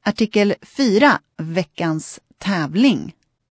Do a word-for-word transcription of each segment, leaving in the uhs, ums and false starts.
Artikel fyra, veckans tävling.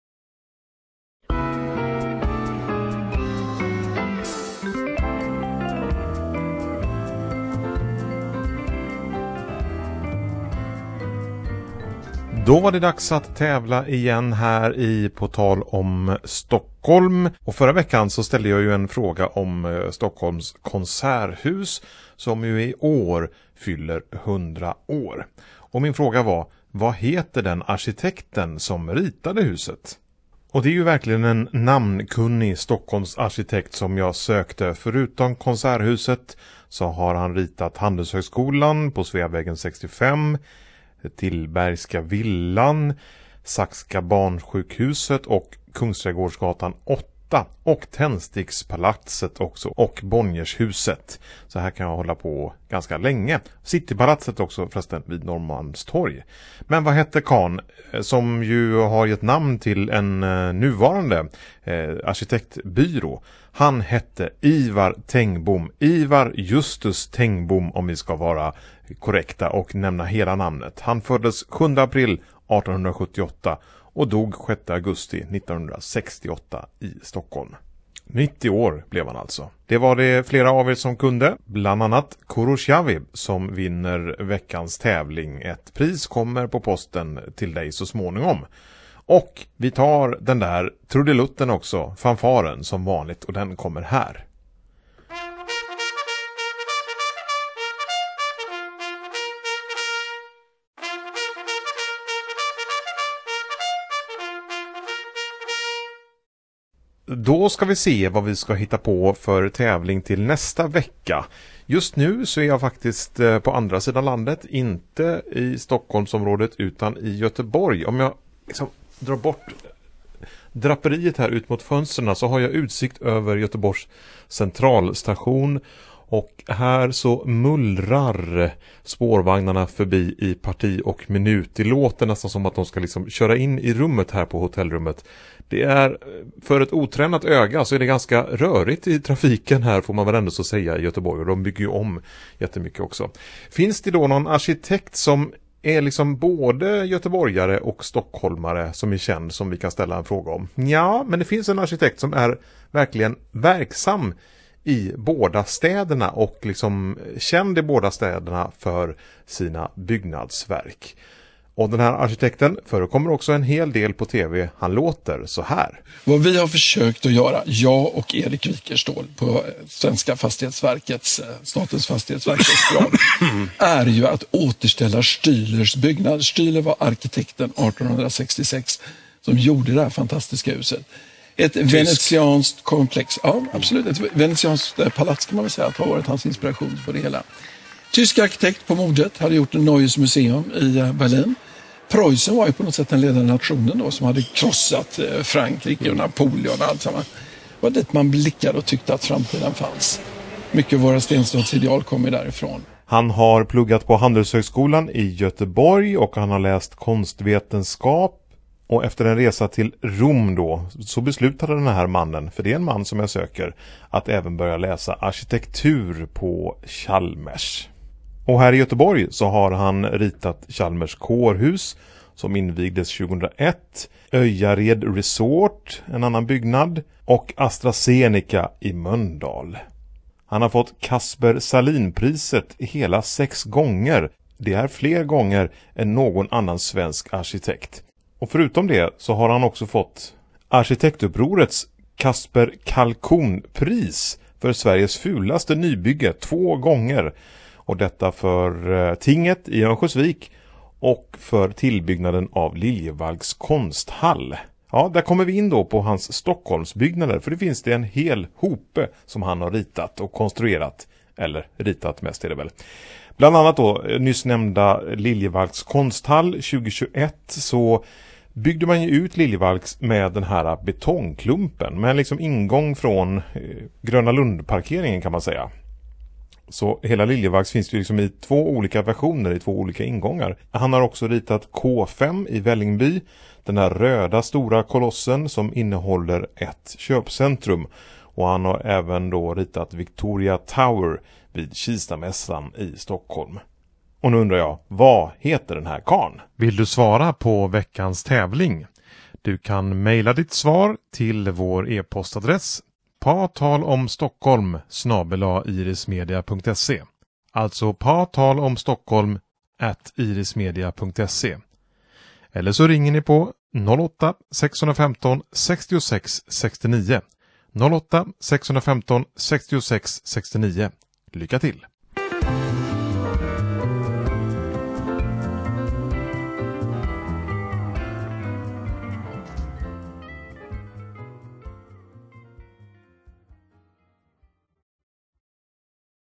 Då var det dags att tävla igen här i På tal om Stockholm. Och förra veckan så ställde jag ju en fråga om Stockholms konserthus som ju i år fyller hundra år. Och min fråga var, vad heter den arkitekten som ritade huset? Och det är ju verkligen en namnkunnig Stockholms arkitekt som jag sökte. Förutom konserthuset så har han ritat Handelshögskolan på Sveavägen sextiofem, Tillbergska villan, Saxka barnsjukhuset och Kungsträdgårdsgatan åtta och Tändstickspalatset också och Bonniershuset. Så här kan jag hålla på ganska länge. Citypalatset också förresten vid Norrmalmstorg. Men vad hette Kahn som ju har gett namn till en nuvarande eh, arkitektbyrå? Han hette Ivar Tengbom. Ivar Justus Tengbom om vi ska vara korrekta och nämna hela namnet. Han föddes sjunde april artonhundrasjuttioåtta och dog sjätte augusti nittonhundrasextioåtta i Stockholm. nittio år blev han alltså. Det var det flera av er som kunde, bland annat Kuroshavi som vinner veckans tävling. Ett pris kommer på posten till dig så småningom. Och vi tar den där trudelutten också, fanfaren som vanligt, och den kommer här. Då ska vi se vad vi ska hitta på för tävling till nästa vecka. Just nu så är jag faktiskt på andra sidan landet, inte i Stockholmsområdet utan i Göteborg. Om jag liksom drar bort draperiet här ut mot fönsterna så har jag utsikt över Göteborgs centralstation. Och här så mullrar spårvagnarna förbi i parti och minut. Det låter nästan som att de ska liksom köra in i rummet här på hotellrummet. Det är för ett otränat öga så är det ganska rörigt i trafiken här får man väl ändå så säga i Göteborg. Och de bygger ju om jättemycket också. Finns det då någon arkitekt som är liksom både göteborgare och stockholmare som är känd som vi kan ställa en fråga om? Ja, men det finns en arkitekt som är verkligen verksam i båda städerna och liksom känd i båda städerna för sina byggnadsverk. Och den här arkitekten förekommer också en hel del på tv. Han låter så här. Vad vi har försökt att göra, jag och Erik Wikerstål på Svenska fastighetsverkets, Statens fastighetsverkets grad, är ju att återställa Stylers byggnad. Styler var arkitekten artonhundrasextiosex som gjorde det här fantastiska huset. Ett Tysk. venetianskt komplex, ja absolut, ett venetianskt palats kan man väl säga att har varit hans inspiration för det hela. Tysk arkitekt på modet hade gjort en Neues Museum i Berlin. Preussen var ju på något sätt den ledande nationen då som hade krossat Frankrike och Napoleon och allt samman. Det var dit man blickade och tyckte att framtiden fanns. Mycket av våra stenstadsideal kommer därifrån. Han har pluggat på Handelshögskolan i Göteborg och han har läst konstvetenskap. Och efter en resa till Rom då så beslutade den här mannen, för det är en man som jag söker, att även börja läsa arkitektur på Chalmers. Och här i Göteborg så har han ritat Chalmers kårhus som invigdes tjugohundraett, Öjared Resort, en annan byggnad, och AstraZeneca i Mölndal. Han har fått Kasper Salinpriset hela sex gånger. Det är fler gånger än någon annan svensk arkitekt. Och förutom det så har han också fått Arkitektupprorets Kasper Kalkonpris för Sveriges fulaste nybygge två gånger. Och detta för tinget i Örnsköldsvik och för tillbyggnaden av Liljevalchs konsthall. Ja, där kommer vi in då på hans Stockholmsbyggnader, för det finns det en hel hope som han har ritat och konstruerat, eller ritat mest är det väl. Bland annat då nyss nämnda Liljevalchs konsthall tjugohundratjugoett så byggde man ju ut Liljevalchs med den här betongklumpen med liksom ingång från Gröna Lund-parkeringen kan man säga. Så hela Liljevalchs finns det ju liksom i två olika versioner, i två olika ingångar. Han har också ritat K fem i Vällingby, den här röda stora kolossen som innehåller ett köpcentrum. Och han har även då ritat Victoria Tower vid Kistamässan i Stockholm. Och nu undrar jag, vad heter den här karn? Vill du svara på veckans tävling? Du kan mejla ditt svar till vår e-postadress patalomstockholm snabel-a irismedia punkt se. Alltså patalomstockholm at irismedia punkt se. Eller så ringer ni på noll åtta sex ett fem sex sex sex nio. noll åtta sex ett fem sex sex sex nio. Lycka till!